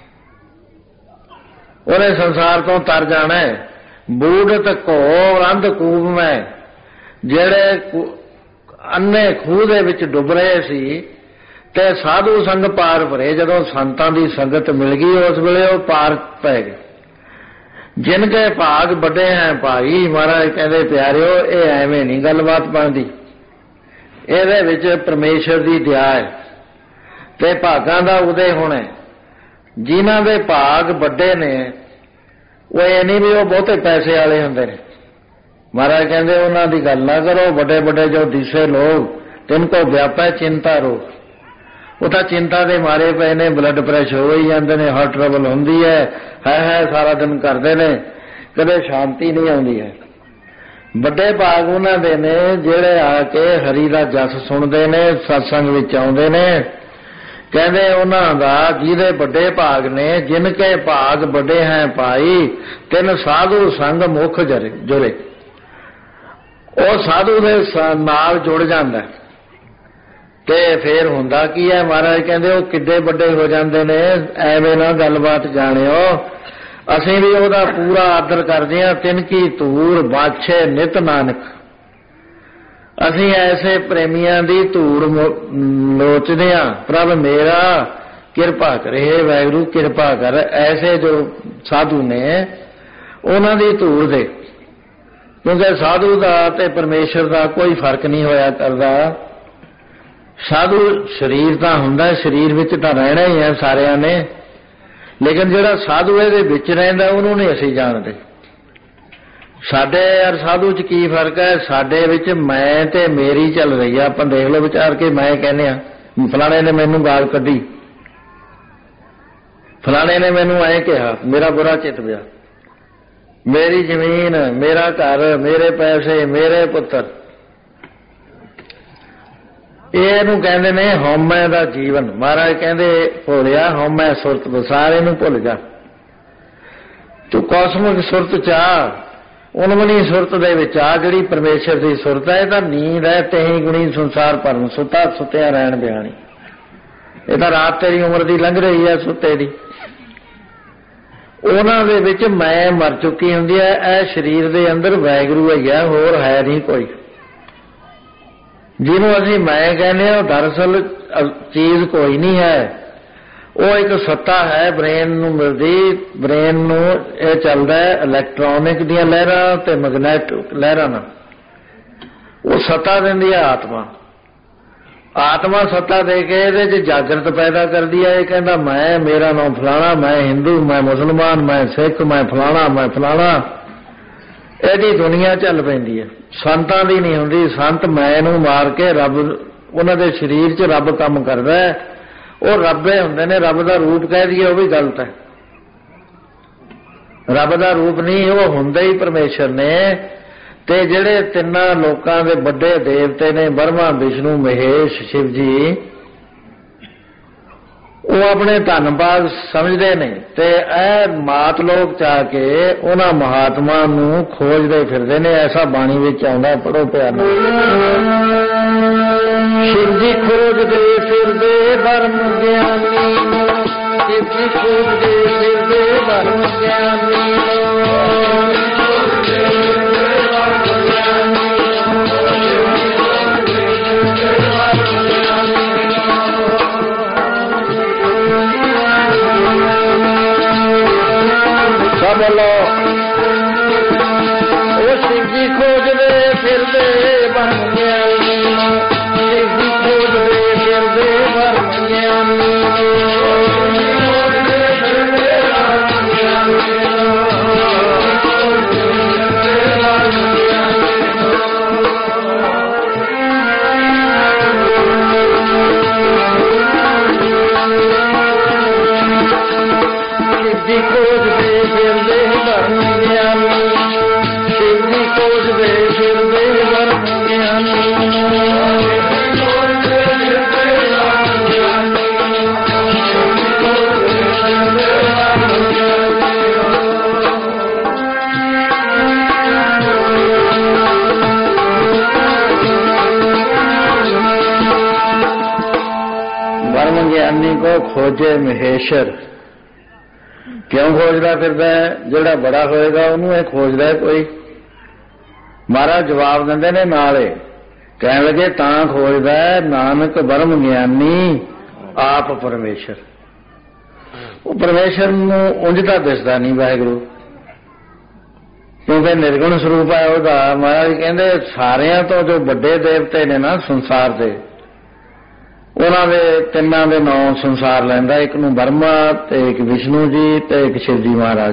Speaker 1: ਉਹਨੇ ਸੰਸਾਰ ਤੋਂ ਤਰ ਜਾਣਾ। ਬੂਢਤ ਘੋਰ ਅੰਧ ਕੂਪ ਮੈਂ, ਜਿਹੜੇ ਅੰਨੇ ਖੂਹ ਦੇ ਵਿੱਚ ਡੁੱਬ ਰਹੇ ਸੀ ਤੇ ਸਾਧੂ ਸੰਗ ਪਾਰ ਭਰੇ। ਜਦੋਂ ਸੰਤਾਂ ਦੀ ਸੰਗਤ ਮਿਲ ਗਈ ਉਸ ਵੇਲੇ ਉਹ ਪਾਰ ਪੈ ਗਏ। ਜਿਨ ਕੇ ਭਾਗ ਵੱਡੇ ਹੈ ਭਾਈ। ਮਹਾਰਾਜ ਕਹਿੰਦੇ ਪਿਆਰਿਓ, ਇਹ ਐਵੇਂ ਨਹੀਂ ਗੱਲਬਾਤ ਬਣਦੀ, ਇਹਦੇ ਵਿੱਚ ਪਰਮੇਸ਼ਰ ਦੀ ਦਇਆ ਹੈ ਤੇ ਭਾਗਾਂ ਦਾ ਉਦੇ ਹੋਣਾ। ਜਿਨ੍ਹਾਂ ਦੇ ਭਾਗ ਵੱਡੇ ਨੇ ਉਹ ਇਹ ਨਹੀਂ ਵੀ ਉਹ ਬਹੁਤੇ ਪੈਸੇ ਵਾਲੇ ਹੁੰਦੇ ਨੇ। ਮਹਾਰਾਜ ਕਹਿੰਦੇ ਉਹਨਾਂ ਦੀ ਗੱਲ ਨਾ ਕਰੋ। ਵੱਡੇ ਵੱਡੇ ਜੋ ਦਿਸੇ ਲੋਕ ਤਿੰਨ ਕੋ ਵਿਆਪੈ ਚਿੰਤਾ ਰੋਗ। ਉਹ ਤਾਂ ਚਿੰਤਾ ਦੇ ਮਾਰੇ ਪਏ ਨੇ, ਬਲੱਡ ਪ੍ਰੈਸ਼ਰ ਹੋ ਹੀ ਜਾਂਦੇ ਨੇ, ਹਾਰਟ ਟਰਬਲ ਹੁੰਦੀ ਹੈ ਸਾਰਾ ਦਿਨ ਕਰਦੇ ਨੇ, ਕਦੇ ਸ਼ਾਂਤੀ ਨਹੀਂ ਆਉਂਦੀ ਹੈ। ਵੱਡੇ ਭਾਗ ਉਹਨਾਂ ਦੇ ਨੇ ਜਿਹੜੇ ਆ ਕੇ ਹਰੀ ਦਾ ਜਸ ਸੁਣਦੇ ਨੇ, ਸਤਸੰਗ ਵਿੱਚ ਆਉਂਦੇ ਨੇ। ਕਹਿੰਦੇ ਉਹਨਾਂ ਦਾ ਜਿਹਦੇ ਵੱਡੇ ਭਾਗ ਨੇ, ਜਿਨ ਕੇ ਭਾਗ ਵੱਡੇ ਹੈ ਭਾਈ, ਤਿੰਨ ਸਾਧੂ ਸੰਗ ਮੁਖ ਜੁਰੇ। ਉਹ ਸਾਧੂ ਦੇ ਨਾਲ ਜੁੜ ਜਾਂਦਾ ਤੇ ਫੇਰ ਹੁੰਦਾ ਕੀ ਹੈ? ਮਹਾਰਾਜ ਕਹਿੰਦੇ ਉਹ ਕਿੱਡੇ ਵੱਡੇ ਹੋ ਜਾਂਦੇ ਨੇ। ਐਵੇਂ ਨਾ ਗੱਲਬਾਤ ਜਾਣਿਓ, ਅਸੀਂ ਵੀ ਉਹਦਾ ਪੂਰਾ ਆਦਰ ਕਰਦੇ ਹਾਂ। ਤਿੰਨ ਕੀ ਧੂੜ ਬਾਛੇ ਨਿਤ ਨਾਨਕ। ਅਸੀਂ ਐਸੇ ਪ੍ਰੇਮੀਆਂ ਦੀ ਧੂੜ ਲੋਚਦੇ ਹਾਂ। ਪ੍ਰਭ ਮੇਰਾ ਕਿਰਪਾ ਕਰੇ, ਵਾਹਿਗੁਰੂ ਕਿਰਪਾ ਕਰ। ਐਸੇ ਜੋ ਸਾਧੂ ਨੇ ਉਹਨਾਂ ਦੀ ਧੂੜ ਦੇ, ਕਿਉਂਕਿ ਸਾਧੂ ਦਾ ਤੇ ਪਰਮੇਸ਼ਰ ਦਾ ਕੋਈ ਫਰਕ ਨਹੀਂ ਹੋਇਆ ਕਰਦਾ। ਸਾਧੂ ਸਰੀਰ ਤਾਂ ਹੁੰਦਾ, ਸਰੀਰ ਵਿੱਚ ਤਾਂ ਰਹਿਣਾ ਹੀ ਹੈ ਸਾਰਿਆਂ ਨੇ, ਲੇਕਿਨ ਜਿਹੜਾ ਸਾਧੂ ਇਹਦੇ ਵਿੱਚ ਰਹਿੰਦਾ ਉਹਨੂੰ ਨਹੀਂ ਅਸੀਂ ਜਾਣਦੇ। ਸਾਡੇ ਯਾਰ ਸਾਧੂ 'ਚ ਕੀ ਫਰਕ ਹੈ? ਸਾਡੇ ਵਿੱਚ ਮੈਂ ਤੇ ਮੇਰੀ ਚੱਲ ਰਹੀ ਆ। ਆਪਾਂ ਦੇਖ ਲਓ ਵਿਚਾਰ ਕੇ, ਮੈਂ ਕਹਿੰਦੇ ਆ ਫਲਾਣੇ ਨੇ ਮੈਨੂੰ ਗਾਲ ਕੱਢੀ, ਫਲਾਣੇ ਨੇ ਮੈਨੂੰ ਐਂ ਕਿਹਾ, ਮੇਰਾ ਬੁਰਾ ਚਿੱਤ ਪਿਆ, ਮੇਰੀ ਜ਼ਮੀਨ, ਮੇਰਾ ਘਰ, ਮੇਰੇ ਪੈਸੇ, ਮੇਰੇ ਪੁੱਤਰ। ਇਹਨੂੰ ਕਹਿੰਦੇ ਨੇ ਹਉਮੈ ਦਾ ਜੀਵਨ। ਮਹਾਰਾਜ ਕਹਿੰਦੇ ਭੋਲਿਆ ਹਉਮੈ ਸੁਰਤ ਸਾਰੇ ਨੂੰ ਭੁੱਲ ਜਾ। ਤੂੰ ਕੌਸਮਿਕ ਸੁਰਤ ਚ ਆ, ਉਨਮਨੀ ਸੁਰਤ ਦੇ ਵਿੱਚ ਆ, ਜਿਹੜੀ ਪਰਮੇਸ਼ਰ ਦੀ ਸੁਰਤ ਹੈ। ਇਹ ਤਾਂ ਨੀਂਦ ਹੈ, ਤੇਹੀ ਗੁਣੀ ਸੰਸਾਰ ਭਰਮ, ਸੁੱਤਾ ਸੁੱਤਿਆ ਰਹਿਣ ਬਿਆਣੀ। ਇਹ ਤਾਂ ਰਾਤ ਤੇਰੀ ਉਮਰ ਦੀ ਲੰਘ ਰਹੀ ਹੈ ਸੁੱਤੇ ਦੀ। ਉਹਨਾਂ ਦੇ ਵਿੱਚ ਮੈਂ ਮਰ ਚੁੱਕੀ ਹੁੰਦੀ ਹੈ। ਇਹ ਸਰੀਰ ਦੇ ਅੰਦਰ ਵਾਹਿਗੁਰੂ ਹੈਗਾ, ਹੋਰ ਹੈ ਨਹੀਂ ਕੋਈ। ਜਿਹਨੂੰ ਅਸੀਂ ਮੈਂ ਕਹਿੰਦੇ ਹਾਂ, ਦਰਅਸਲ ਚੀਜ਼ ਕੋਈ ਨਹੀਂ ਹੈ। ਉਹ ਇੱਕ ਸੱਤਾ ਹੈ, ਬ੍ਰੇਨ ਨੂੰ ਮਿਲਦੀ। ਬ੍ਰੇਨ ਨੂੰ ਇਹ ਚੱਲਦਾ ਹੈ ਇਲੈਕਟ੍ਰੋਨਿਕ ਦੀਆਂ ਲਹਿਰਾਂ ਤੇ ਮੈਗਨੈਟਿਕ ਲਹਿਰਾਂ ਨਾਲ। ਉਹ ਸੱਤਾ ਦਿੰਦੀ ਹੈ ਆਤਮਾ। ਆਤਮਾ ਸੱਤਾ ਦੇ ਕੇ ਇਹਦੇ 'ਚ ਜਾਗਰਤ ਪੈਦਾ ਕਰਦੀ ਹੈ। ਇਹ ਕਹਿੰਦਾ ਮੈਂ, ਮੇਰਾ ਨਾਮ ਫਲਾਣਾ, ਮੈਂ ਹਿੰਦੂ, ਮੈਂ ਮੁਸਲਮਾਨ, ਮੈਂ ਸਿੱਖ, ਮੈਂ ਫਲਾਣਾ, ਮੈਂ ਫਲਾਣਾ। ਇਹਦੀ ਦੁਨੀਆ ਚੱਲ ਪੈਂਦੀ ਹੈ। ਸੰਤਾਂ ਦੀ ਨਹੀਂ ਹੁੰਦੀ। ਸੰਤ ਮੈਂ ਨੂੰ ਮਾਰ ਕੇ ਰੱਬ, ਉਹਨਾਂ ਦੇ ਸਰੀਰ 'ਚ ਰੱਬ ਕੰਮ ਕਰਦਾ ਹੈ। ਉਹ ਰੱਬੇ ਹੁੰਦੇ ਨੇ। ਰੱਬ ਦਾ ਰੂਪ ਕਹਿ ਦਈਏ ਉਹ ਵੀ ਗਲਤ ਹੈ। ਰੱਬ ਦਾ ਰੂਪ ਨਹੀਂ, ਉਹ ਹੁੰਦੇ ਹੀ ਪਰਮੇਸ਼ਰ ਨੇ। ਤੇ ਜਿਹੜੇ ਤਿੰਨਾਂ ਲੋਕਾਂ ਦੇ ਵੱਡੇ ਦੇਵਤੇ ਨੇ, ਬਰਮਾ, ਵਿਸ਼ਨੂੰ, ਮਹੇਸ਼, ਸ਼ਿਵ ਜੀ, ਉਹ ਆਪਣੇ ਧੰਨਵਾਦ ਸਮਝਦੇ ਨੇ ਤੇ ਇਹ ਮਾਤ ਲੋਕ ਚਾਹ ਕੇ ਉਹਨਾਂ ਮਹਾਤਮਾ ਨੂੰ ਖੋਜਦੇ ਫਿਰਦੇ ਨੇ। ਐਸਾ ਬਾਣੀ ਵਿੱਚ ਆਉਂਦਾ, ਪੜੋ ਪਿਆਰ ਨਾਲ। ਸ਼ਿਵ ਜੀ ਖੋਜਦੇ ਫਿਰਦੇ ਬਰਮ ਗਿਆਨੀ ਨੂੰ, ਸਿੱਧੀ ਖੋਜਦੇ ਫਿਰਦੇ ਬ੍ਰਹਮ ਗਿਆਨੀ ਸਭ ਲੋ ਉਹ ਸਿੱਧੀ ਖੋਜਦੇ ਫਿਰਦੇ ਬ੍ਰਹਮ ਗਿਆਨੀ ਸਿੱਧੀ ਖੋਜਦੇ ਫਿਰਦੇ ਬ੍ਰਹਮ ਗਿਆਨੀ ਸਿੱਧੀ ਖੋਜਦੇ ਫਿਰਦੇ ਬ੍ਰਹਮ ਗਿਆਨੀ ਸਿੱਧੀ ਖੋਜਦੇ ਫਿਰਦੇ ਬ੍ਰਹਮ ਗਿਆਨੀ ਬ੍ਰਹਮ ਗਿਆਨੀ ਕੋ ਖੋਜੇ ਮਹੇਸ਼ਰ ਕਿਉਂ ਖੋਜਦਾ ਫਿਰਦਾ ਹੈ? ਜਿਹੜਾ ਬੜਾ ਹੋਏਗਾ ਉਹਨੂੰ ਇਹ ਖੋਜਦਾ ਕੋਈ। ਮਹਾਰਾਜ ਜਵਾਬ ਦਿੰਦੇ ਨੇ ਨਾਲੇ ਕਹਿਣ ਲੱਗੇ ਤਾਂ ਖੋਜਦਾ ਨਾਨਕ ਬ੍ਰਹਮ ਗਿਆਨੀ ਆਪ ਪਰਮੇਸ਼ਰ। ਉਹ ਪਰਮੇਸ਼ਰ ਨੂੰ ਉਂਝ ਤਾਂ ਦਿਸਦਾ ਨਹੀਂ ਵਾਹਿਗੁਰੂ, ਕਿਉਂਕਿ ਨਿਰਗੁਣ ਸਰੂਪ ਹੈ ਉਹਦਾ। ਮਹਾਰਾਜ ਕਹਿੰਦੇ ਸਾਰਿਆਂ ਤੋਂ ਜੋ ਵੱਡੇ ਦੇਵਤੇ ਨੇ ਨਾ ਸੰਸਾਰ ਦੇ, ਉਹਨਾਂ ਦੇ ਤਿੰਨਾਂ ਦੇ ਨਾਂ ਸੰਸਾਰ ਲੈਂਦਾ, ਇੱਕ ਨੂੰ ਬਰਮਾ ਤੇ ਇੱਕ ਵਿਸ਼ਨੂੰ ਜੀ ਤੇ ਇੱਕ ਸ਼ਿਵ ਜੀ ਮਹਾਰਾਜ।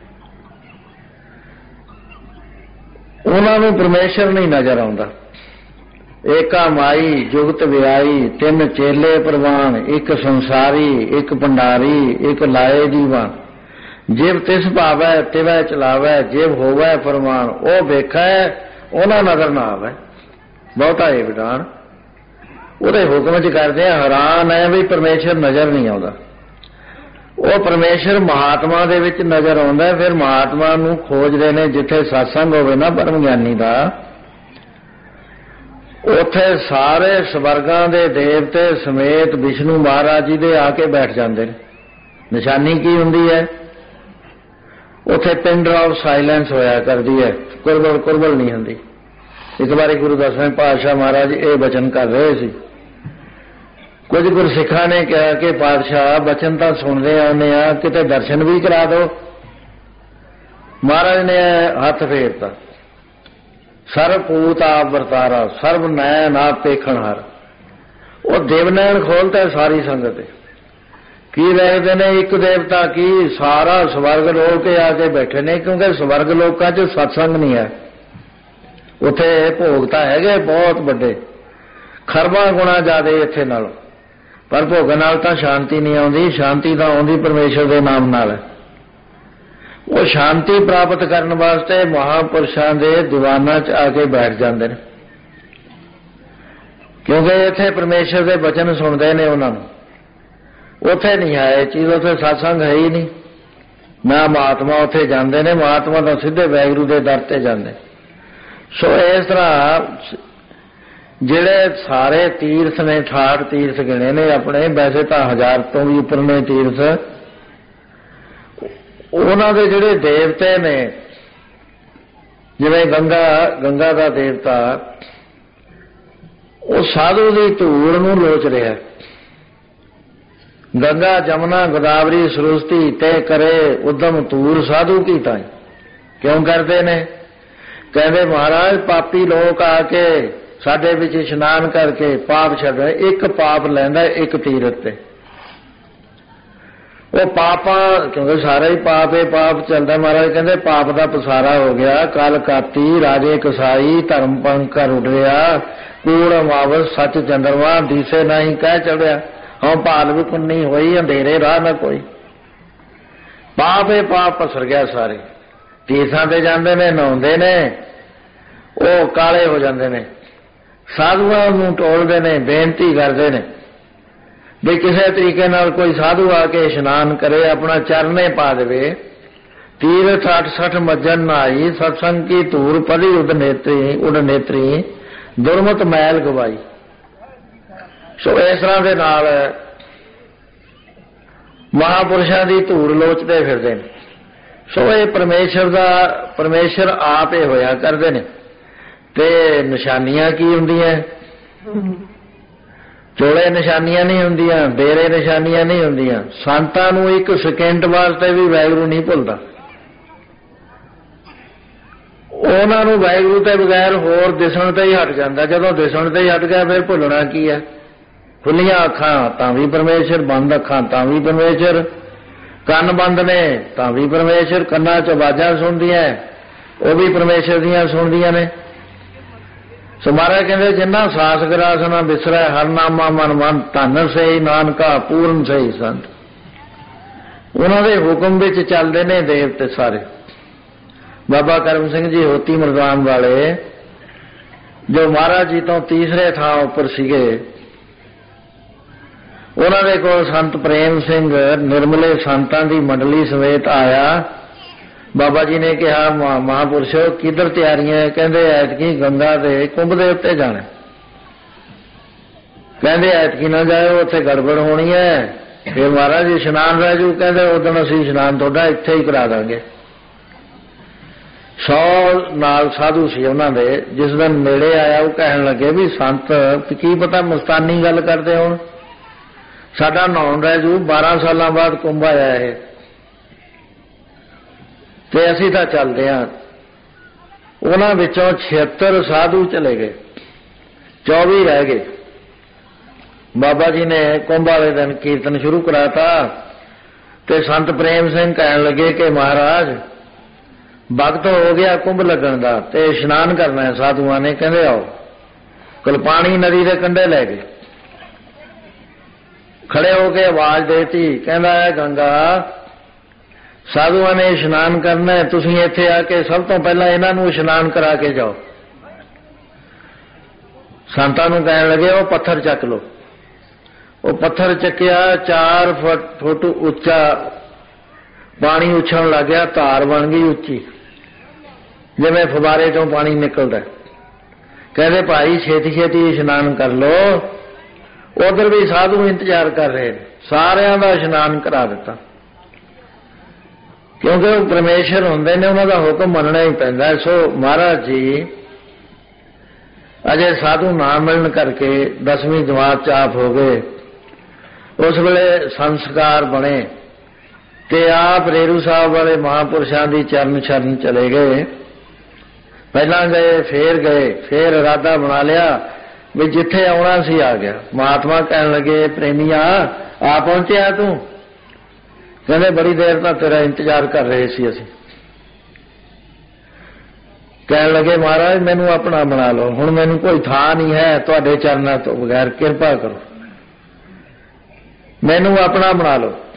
Speaker 1: ਉਹਨਾਂ ਨੂੰ ਪਰਮੇਸ਼ਰ ਨਹੀਂ ਨਜ਼ਰ ਆਉਂਦਾ। ਏਕਾ ਮਾਈ ਜੁਗਤ ਵਿਆਈ ਤਿੰਨ ਚੇਲੇ ਪ੍ਰਵਾਨ, ਇੱਕ ਸੰਸਾਰੀ ਇੱਕ ਭੰਡਾਰੀ ਇੱਕ ਲਾਏ ਦੀਵਾਨ। ਜਿਵ ਤਿਸ ਭਾਵੈ ਤਿਵੈ ਚਲਾਵੈ ਜਿਵ ਹੋਵੈ ਫਰਮਾਨ। ਉਹ ਵੇਖੈ ਉਹਨਾਂ ਨਜ਼ਰ ਨਾ ਆਵੈ। ਬਹੁਤਾ ਇਹ ਵਿਧਾਨ ਉਹਦੇ ਹੁਕਮ 'ਚ ਕਰਦੇ ਆ। ਹੈਰਾਨ ਹੈ ਵੀ ਪਰਮੇਸ਼ਰ ਨਜ਼ਰ ਨਹੀਂ ਆਉਂਦਾ। ਉਹ ਪਰਮੇਸ਼ਰ ਮਹਾਤਮਾ ਦੇ ਵਿੱਚ ਨਜ਼ਰ ਆਉਂਦਾ। ਫਿਰ ਮਹਾਤਮਾ ਨੂੰ ਖੋਜਦੇ ਨੇ ਜਿੱਥੇ ਸਤਸੰਗ ਹੋਵੇ ਨਾ ਬ੍ਰਹਮ ਗਿਆਨੀ ਦਾ, ਉੱਥੇ ਸਾਰੇ ਸਵਰਗਾਂ ਦੇ ਦੇਵਤੇ ਸਮੇਤ ਵਿਸ਼ਨੂੰ ਮਹਾਰਾਜ ਜੀ ਦੇ ਆ ਕੇ ਬੈਠ ਜਾਂਦੇ ਨੇ। ਨਿਸ਼ਾਨੀ ਕੀ ਹੁੰਦੀ ਹੈ? ਉੱਥੇ ਪਿੰਡ ਆਫ ਸਾਇਲੈਂਸ ਹੋਇਆ ਕਰਦੀ ਹੈ, ਕੁਰਬਲ ਨਹੀਂ ਹੁੰਦੀ। ਇੱਕ ਵਾਰੀ ਗੁਰੂ ਦਸਵੇਂ ਪਾਤਸ਼ਾਹ ਮਹਾਰਾਜ ਇਹ ਬਚਨ ਕਰ ਰਹੇ ਸੀ। ਕੁਝ ਗੁਰਸਿੱਖਾਂ ਨੇ ਕਿਹਾ ਕਿ ਪਾਤਸ਼ਾਹ ਬਚਨ ਤਾਂ ਸੁਣਦੇ ਆਉਂਦੇ ਆ, ਕਿਤੇ ਦਰਸ਼ਨ ਵੀ ਕਰਾ ਦਿਓ। ਮਹਾਰਾਜ ਨੇ ਹੱਥ ਫੇਰਤਾ, ਸਰਬ ਪੂਤ ਆਪ ਵਰਤਾਰਾ ਸਰਬ ਨੈਣ ਆਪ ਦੇਖਣਹਾਰ। ਉਹ ਦੇਵਨੈਣ ਖੋਲਤਾ ਸਾਰੀ ਸੰਗਤ। ਕੀ ਵੇਖਦੇ ਨੇ? ਇੱਕ ਦੇਵਤਾ ਕੀ ਸਾਰਾ ਸਵਰਗ ਲੋਕ ਆ ਕੇ ਬੈਠੇ ਨੇ, ਕਿਉਂਕਿ ਸਵਰਗ ਲੋਕਾਂ 'ਚ ਸਤਸੰਗ ਨਹੀਂ ਹੈ। ਉੱਥੇ ਭੋਗ ਤਾਂ ਹੈਗੇ ਬਹੁਤ ਵੱਡੇ, ਖਰਬਾਂ ਗੁਣਾ ਜ਼ਿਆਦਾ ਇੱਥੇ ਨਾਲ, ਪਰ ਭੋਗ ਨਾਲ ਤਾਂ ਸ਼ਾਂਤੀ ਨਹੀਂ ਆਉਂਦੀ। ਸ਼ਾਂਤੀ ਤਾਂ ਆਉਂਦੀ ਪਰਮੇਸ਼ਰ ਦੇ ਨਾਮ ਨਾਲ। ਉਹ ਸ਼ਾਂਤੀ ਪ੍ਰਾਪਤ ਕਰਨ ਵਾਸਤੇ ਮਹਾਂਪੁਰਸ਼ਾਂ ਦੇ ਦੀਵਾਨਾਂ 'ਚ ਆ ਕੇ ਬੈਠ ਜਾਂਦੇ ਨੇ, ਕਿਉਂਕਿ ਇੱਥੇ ਪਰਮੇਸ਼ਰ ਦੇ ਬਚਨ ਸੁਣਦੇ ਨੇ ਉਹਨਾਂ ਨੂੰ। ਉੱਥੇ ਨਹੀਂ ਹੈ ਇਹ ਚੀਜ਼, ਉੱਥੇ ਸਤਸੰਗ ਹੈ ਹੀ ਨਹੀਂ ਨਾ। ਮਹਾਤਮਾ ਉੱਥੇ ਜਾਂਦੇ ਨੇ, ਮਹਾਤਮਾ ਤਾਂ ਸਿੱਧੇ ਵਾਹਿਗੁਰੂ ਦੇ ਦਰ ਤੇ ਜਾਂਦੇ। ਸੋ ਇਸ ਤਰ੍ਹਾਂ ਜਿਹੜੇ ਸਾਰੇ ਤੀਰਥ ਨੇ, 68 ਤੀਰਥ ਗਿਣੇ ਨੇ ਆਪਣੇ, ਵੈਸੇ ਤਾਂ 1000 ਤੋਂ ਵੀ ਉੱਪਰ ਨੇ ਤੀਰਥ। ਉਹਨਾਂ ਦੇ ਜਿਹੜੇ ਦੇਵਤੇ ਨੇ, ਜਿਵੇਂ ਗੰਗਾ ਦਾ ਦੇਵਤਾ, ਉਹ ਸਾਧੂ ਦੀ ਧੂੜ ਨੂੰ ਲੋਚ ਰਿਹਾ। ਗੰਗਾ ਜਮਨਾ ਗੋਦਾਵਰੀ ਸਰਸਵਤੀ ਤੇ ਕਰੇ ਉਦਮ ਧੂਰ ਸਾਧੂ ਕੀ ਤਾਈ। ਕਿਉਂ ਕਰਦੇ ਨੇ? ਕਹਿੰਦੇ ਮਹਾਰਾਜ ਪਾਪੀ ਲੋਕ ਆ ਕੇ ਸਾਡੇ ਵਿੱਚ ਇਸ਼ਨਾਨ ਕਰਕੇ ਪਾਪ ਛੱਡ। ਇੱਕ ਪਾਪ ਲੈਂਦਾ ਇੱਕ ਤੀਰਥ ਤੇ। ਉਹ ਪਾਪਾਂ, ਕਿਉਂਕਿ ਸਾਰਾ ਹੀ ਪਾਪ ਹੈ, ਪਾਪ ਚੱਲਦਾ। ਮਹਾਰਾਜ ਕਹਿੰਦੇ ਪਾਪ ਦਾ ਪਸਾਰਾ ਹੋ ਗਿਆ। ਕਲ ਕਾਤੀ ਰਾਜੇ ਕਸਾਈ ਧਰਮ ਪੰਖ ਕਰ ਉੱਡਿਆ, ਕੂੜ ਅਮਾਵਸ ਸੱਚ ਚੰਦਰਮਾ ਦੀਸੇ ਨਹੀਂ ਕਹਿ ਚੜਿਆ। ਹਾਂ ਭਾਲ ਵੀ ਪੁੰਨੀ ਹੋਈ ਅੰਧੇਰੇ ਰਾਹ ਨਾ ਕੋਈ। ਪਾਪ ਹੈ, ਪਾਪ ਪਸਰ ਗਿਆ ਸਾਰੇ। ਤੀਰਥਾਂ ਤੇ ਜਾਂਦੇ ਨੇ, ਨਹਾਉਂਦੇ ਨੇ, ਉਹ ਕਾਲੇ ਹੋ ਜਾਂਦੇ ਨੇ। ਸਾਧੂਆਂ ਨੂੰ ਟੋਲਦੇ ਨੇ, ਬੇਨਤੀ ਕਰਦੇ ਨੇ ਵੀ ਕਿਸੇ ਤਰੀਕੇ ਨਾਲ ਕੋਈ ਸਾਧੂ ਆ ਕੇ ਇਸ਼ਨਾਨ ਕਰੇ, ਆਪਣਾ ਚਰਨੇ ਪਾ ਦੇਵੇ। ਤੀਰਥ 68 ਮੱਜਨ ਨਾਈ ਸਤਸੰਗ ਕੀ ਧੂਰ ਪਦੀ ਉਡ ਨੇਤਰੀ ਦੁਰਮਤ ਮੈਲ ਗਵਾਈ। ਸੋ ਇਸ ਤਰ੍ਹਾਂ ਦੇ ਨਾਲ महापुरुषां दी धूड़ लोचते फिरदे ने। सो ये परमेश्वर आप ही होया करदे ने। ते निशानियां की हुंदियां? चोले निशानियां नहीं हुंदियां, डेरे निशानियां नहीं हुंदियां। संतां नूं एक सेकंड वास्ते भी वाहिगुरू नहीं भुलदा। उन्हां नूं वाहिगुरू ते बगैर होर दिसण ते ही हट जांदा। जदों दिसण ते ही हट गया फिर भुलना की है? खुलियां अखां तां भी परमेश्वर, बंद अखां तां भी परमेश्वर, ਕੰਨ ਬੰਦ ਨੇ ਤਾਂ ਵੀ ਪਰਮੇਸ਼ਰ, ਕੰਨਾਂ 'ਚ ਆਵਾਜ਼ਾਂ ਸੁਣਦੀਆਂ ਉਹ ਵੀ ਪਰਮੇਸ਼ਰ ਦੀਆਂ ਸੁਣਦੀਆਂ ਨੇ। ਸੋ ਮਹਾਰਾਜ ਕਹਿੰਦੇ ਜਿੰਨਾ ਸਾਸ ਗਰਾਸ ਨਾ ਬਿਸਰੈ ਹਰ ਨਾਮਾ ਮਨ ਮਨ, ਧਨ ਸਹੀ ਨਾਨਕਾ ਪੂਰਨ ਸਹੀ ਸੰਤ। ਉਹਨਾਂ ਦੇ ਹੁਕਮ ਵਿੱਚ ਚੱਲਦੇ ਨੇ ਦੇਵਤੇ ਸਾਰੇ। ਬਾਬਾ ਕਰਮ ਸਿੰਘ ਜੀ ਹੋਤੀ ਮਰਦਾਨ ਵਾਲੇ ਜੋ ਮਹਾਰਾਜ ਜੀ ਤੋਂ ਤੀਸਰੇ ਥਾਂ ਉੱਪਰ ਸੀਗੇ, ਉਹਨਾਂ ਦੇ ਕੋਲ ਸੰਤ ਪ੍ਰੇਮ ਸਿੰਘ ਨਿਰਮਲੇ ਸੰਤਾਂ ਦੀ ਮੰਡਲੀ ਸਮੇਤ ਆਇਆ। ਬਾਬਾ ਜੀ ਨੇ ਕਿਹਾ ਮਹਾਂਪੁਰਸ਼ੋ ਕਿੱਧਰ ਤਿਆਰੀਆਂ? ਕਹਿੰਦੇ ਐਤਕੀ ਗੰਗਾ ਦੇ ਕੁੰਭ ਦੇ ਉੱਤੇ ਜਾਣਾ। ਕਹਿੰਦੇ ਐਤਕੀ ਨਾ ਜਾਇਓ, ਉੱਥੇ ਗੜਬੜ ਹੋਣੀ ਹੈ, ਫਿਰ ਮਹਾਰਾਜ ਜੀ ਇਸ਼ਨਾਨ ਰਹਿ ਜੂ। ਕਹਿੰਦੇ ਉਦੋਂ ਅਸੀਂ ਇਸ਼ਨਾਨ ਤੁਹਾਡਾ ਇੱਥੇ ਹੀ ਕਰਾ ਦਾਂਗੇ। 100 ਨਾਲ ਸਾਧੂ ਸੀ ਉਹਨਾਂ ਦੇ। ਜਿਸ ਦਿਨ ਨੇੜੇ ਆਇਆ ਉਹ ਕਹਿਣ ਲੱਗੇ ਵੀ ਸੰਤ ਕੀ ਪਤਾ ਮਸਤਾਨੀ ਗੱਲ ਕਰਦੇ ਹੋਣ, ਸਾਡਾ ਨਹਾਉਣ ਰਹਿ ਜੂ, 12 ਸਾਲਾਂ ਬਾਅਦ ਕੁੰਭ ਆਇਆ ਇਹ, ਤੇ ਅਸੀਂ ਤਾਂ ਚੱਲਦੇ ਹਾਂ। ਉਹਨਾਂ ਵਿੱਚੋਂ 76 ਸਾਧੂ ਚਲੇ ਗਏ, 24 ਰਹਿ ਗਏ। ਬਾਬਾ ਜੀ ਨੇ ਕੁੰਭ ਵਾਲੇ ਦਿਨ ਕੀਰਤਨ ਸ਼ੁਰੂ ਕਰਾਤਾ ਤੇ ਸੰਤ ਪ੍ਰੇਮ ਸਿੰਘ ਕਹਿਣ ਲੱਗੇ ਕਿ ਮਹਾਰਾਜ ਵਕਤ ਹੋ ਗਿਆ ਕੁੰਭ ਲੱਗਣ ਦਾ ਤੇ ਇਸ਼ਨਾਨ ਕਰਨਾ ਹੈ ਸਾਧੂਆਂ ਨੇ। ਕਹਿੰਦੇ ਆਓ। ਕਲਪਾਣੀ ਨਦੀ ਦੇ ਕੰਢੇ ਲੈ ਗਏ। ਖੜੇ ਹੋ ਕੇ ਆਵਾਜ਼ ਦੇਤੀ, ਕਹਿੰਦਾ ਹੈ ਗੰਗਾ ਸਾਧੂਆਂ ਨੇ ਇਸ਼ਨਾਨ ਕਰਨਾ ਹੈ, ਤੁਸੀਂ ਇੱਥੇ ਆ ਕੇ ਸਭ ਤੋਂ ਪਹਿਲਾਂ ਇਹਨਾਂ ਨੂੰ ਇਸ਼ਨਾਨ ਕਰਾ ਕੇ ਜਾਓ। ਸੰਤਾਂ ਨੂੰ ਕਹਿਣ ਲੱਗੇ ਉਹ ਪੱਥਰ ਚੱਕ ਲਓ। ਉਹ ਪੱਥਰ ਚੱਕਿਆ, 4 ਫੁੱਟ ਉੱਚਾ ਪਾਣੀ ਉਛਲਣ ਲੱਗ ਗਿਆ, ਧਾਰ ਬਣ ਗਈ ਉੱਚੀ, ਜਿਵੇਂ ਫੁਵਾਰੇ ਚੋਂ ਪਾਣੀ ਨਿਕਲਦਾ। ਕਹਿੰਦੇ ਭਾਈ ਛੇਤੀ ਛੇਤੀ ਇਸ਼ਨਾਨ ਕਰ ਲਓ। ਉਧਰ ਵੀ ਸਾਧੂ ਇੰਤਜ਼ਾਰ ਕਰ ਰਹੇ ਨੇ। ਸਾਰਿਆਂ ਦਾ ਇਸ਼ਨਾਨ ਕਰਾ ਦਿੱਤਾ, ਕਿਉਂਕਿ ਉਹ ਪਰਮੇਸ਼ਰ ਹੁੰਦੇ ਨੇ, ਉਹਨਾਂ ਦਾ ਹੁਕਮ ਮੰਨਣਾ ਹੀ ਪੈਂਦਾ। ਸੋ ਮਹਾਰਾਜ ਜੀ ਅਜੇ ਸਾਧੂ ਨਾ ਮਿਲਣ ਕਰਕੇ 10ਵੀਂ ਜਮਾਤ 'ਚ ਆਪ ਹੋ ਗਏ। ਉਸ ਵੇਲੇ ਸੰਸਕਾਰ ਬਣੇ ਤੇ ਆਪ ਰੇਰੂ ਸਾਹਿਬ ਵਾਲੇ ਮਹਾਂਪੁਰਸ਼ਾਂ ਦੀ ਚਰਨ ਸ਼ਰਨ ਚਲੇ ਗਏ। ਪਹਿਲਾਂ ਗਏ, ਫੇਰ ਇਰਾਦਾ ਬਣਾ ਲਿਆ ਵੀ ਜਿੱਥੇ ਆਉਣਾ ਸੀ ਆ ਗਿਆ। ਮਹਾਤਮਾ ਕਹਿਣ ਲੱਗੇ ਪ੍ਰੇਮੀਆ ਆ ਪਹੁੰਚਿਆ ਤੂੰ? ਕਹਿੰਦੇ ਬੜੀ ਦੇਰ ਤਾਂ ਤੇਰਾ ਇੰਤਜ਼ਾਰ ਕਰ ਰਹੇ ਸੀ ਅਸੀਂ। ਕਹਿਣ ਲੱਗੇ ਮਹਾਰਾਜ ਮੈਨੂੰ ਆਪਣਾ ਬਣਾ ਲਓ, ਹੁਣ ਮੈਨੂੰ ਕੋਈ ਥਾਂ ਨਹੀਂ ਹੈ ਤੁਹਾਡੇ ਚਰਨਾਂ ਤੋਂ ਬਗੈਰ, ਕਿਰਪਾ ਕਰੋ ਮੈਨੂੰ ਆਪਣਾ ਬਣਾ ਲਓ।